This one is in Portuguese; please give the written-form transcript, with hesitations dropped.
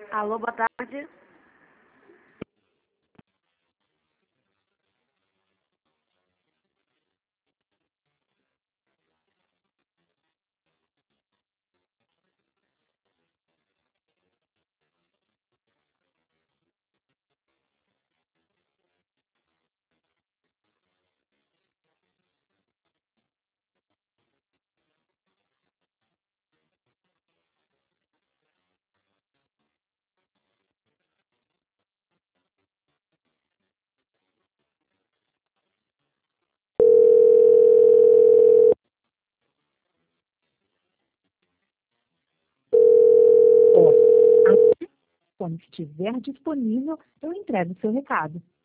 Alô, boa tarde. Quando estiver disponível, eu entrego o seu recado.